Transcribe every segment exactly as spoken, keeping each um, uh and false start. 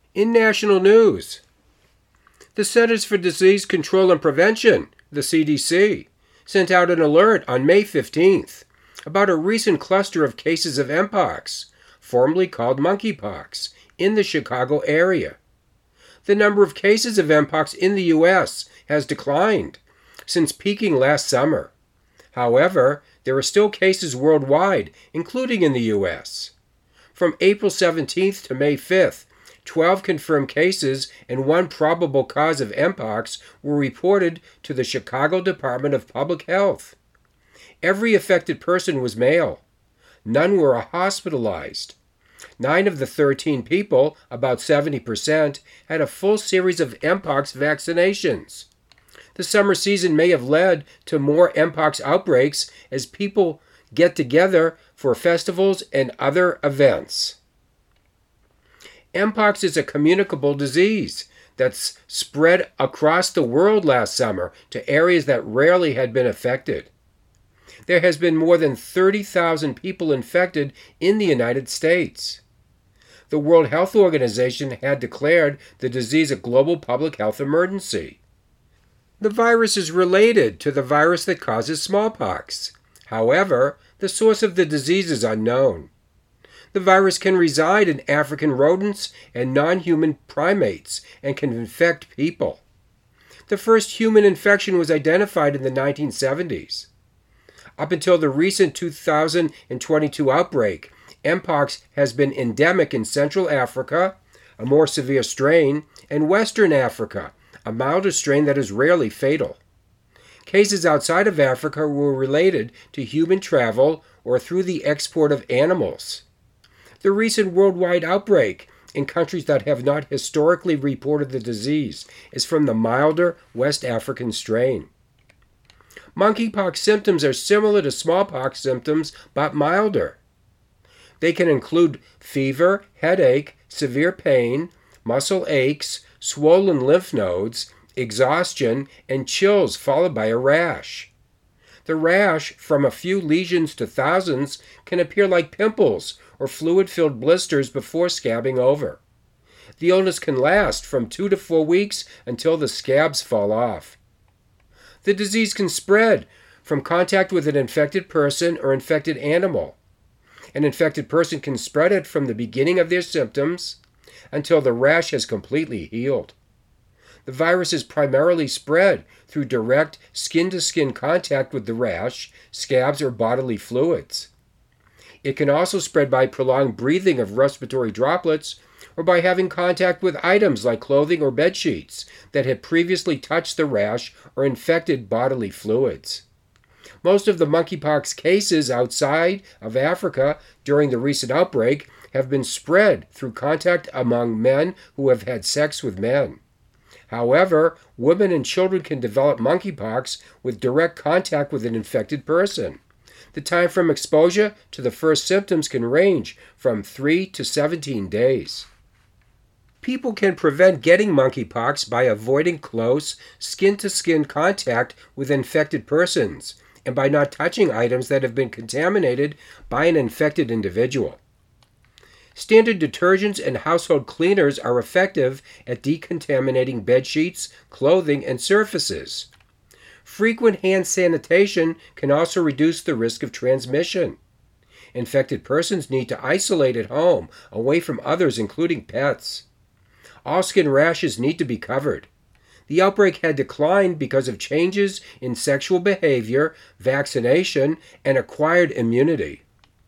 In national news, the Centers for Disease Control and Prevention, the C D C, sent out an alert on May fifteenth about a recent cluster of cases of Mpox, formerly called monkeypox, in the Chicago area. The number of cases of Mpox in the U S has declined since peaking last summer. However, there are still cases worldwide, including in the U S. From April seventeenth to May fifth, twelve confirmed cases and one probable cause of Mpox were reported to the Chicago Department of Public Health. Every affected person was male. None were hospitalized. Nine of the thirteen people, about seventy percent, had a full series of Mpox vaccinations. The summer season may have led to more Mpox outbreaks as people get together for festivals and other events. Mpox is a communicable disease that's spread across the world last summer to areas that rarely had been affected. There has been more than thirty thousand people infected in the United States. The World Health Organization had declared the disease a global public health emergency. The virus is related to the virus that causes smallpox. However, the source of the disease is unknown. The virus can reside in African rodents and non-human primates and can infect people. The first human infection was identified in the nineteen seventies. Up until the recent two thousand twenty-two outbreak, Mpox has been endemic in Central Africa, a more severe strain, and Western Africa, a milder strain that is rarely fatal. Cases outside of Africa were related to human travel or through the export of animals. The recent worldwide outbreak in countries that have not historically reported the disease is from the milder West African strain. Monkeypox symptoms are similar to smallpox symptoms, but milder. They can include fever, headache, severe pain, muscle aches, swollen lymph nodes, exhaustion, and chills followed by a rash. The rash, from a few lesions to thousands, can appear like pimples or fluid-filled blisters before scabbing over. The illness can last from two to four weeks until the scabs fall off. The disease can spread from contact with an infected person or infected animal. An infected person can spread it from the beginning of their symptoms until the rash has completely healed. The virus is primarily spread through direct skin-to-skin contact with the rash, scabs, or bodily fluids. It can also spread by prolonged breathing of respiratory droplets or by having contact with items like clothing or bed sheets that had previously touched the rash or infected bodily fluids. Most of the monkeypox cases outside of Africa during the recent outbreak have been spread through contact among men who have had sex with men. However, women and children can develop monkeypox with direct contact with an infected person. The time from exposure to the first symptoms can range from three to seventeen days. People can prevent getting monkeypox by avoiding close, skin-to-skin contact with infected persons and by not touching items that have been contaminated by an infected individual. Standard detergents and household cleaners are effective at decontaminating bed sheets, clothing, and surfaces. Frequent hand sanitation can also reduce the risk of transmission. Infected persons need to isolate at home, away from others, including pets. All skin rashes need to be covered. The outbreak had declined because of changes in sexual behavior, vaccination, and acquired immunity.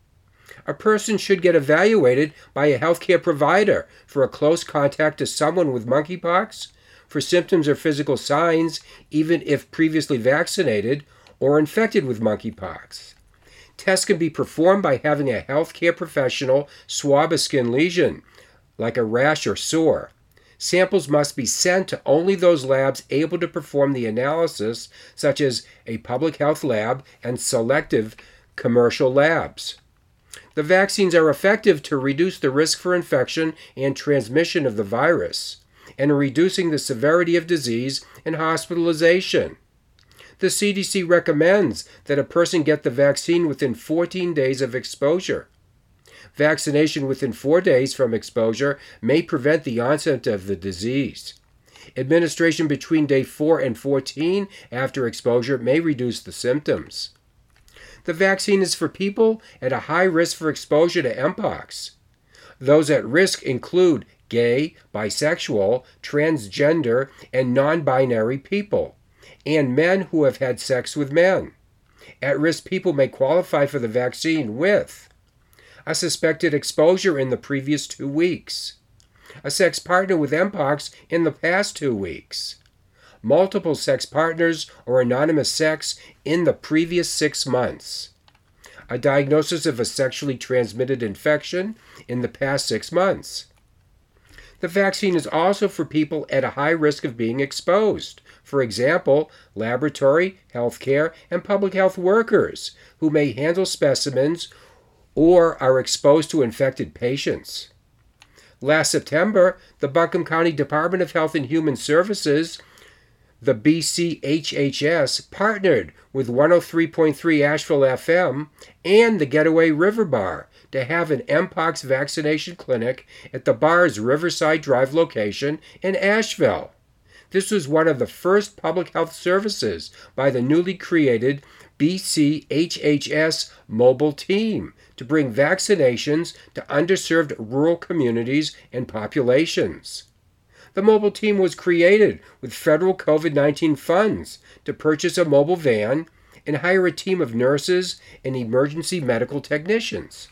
A person should get evaluated by a healthcare provider for a close contact to someone with monkeypox, for symptoms or physical signs, even if previously vaccinated or infected with monkeypox. Tests can be performed by having a healthcare professional swab a skin lesion, like a rash or sore. Samples must be sent to only those labs able to perform the analysis, such as a public health lab and selective commercial labs. The vaccines are effective to reduce the risk for infection and transmission of the virus, and reducing the severity of disease and hospitalization. The C D C recommends that a person get the vaccine within fourteen days of exposure. Vaccination within four days from exposure may prevent the onset of the disease. Administration between day four and fourteen after exposure may reduce the symptoms. The vaccine is for people at a high risk for exposure to mpox. Those at risk include gay, bisexual, transgender, and non-binary people, and men who have had sex with men. At-risk people may qualify for the vaccine with a suspected exposure in the previous two weeks, a sex partner with mpox in the past two weeks, multiple sex partners or anonymous sex in the previous six months, a diagnosis of a sexually transmitted infection in the past six months. The vaccine is also for people at a high risk of being exposed. For example, laboratory, healthcare, and public health workers who may handle specimens or are exposed to infected patients. Last September, the Buncombe County Department of Health and Human Services, the B C H H S, partnered with one oh three point three Asheville F M and the Getaway River Bar to have an mpox vaccination clinic at the bar's Riverside Drive location in Asheville. This was one of the first public health services by the newly created B C H H S mobile team to bring vaccinations to underserved rural communities and populations. The mobile team was created with federal COVID nineteen funds to purchase a mobile van and hire a team of nurses and emergency medical technicians.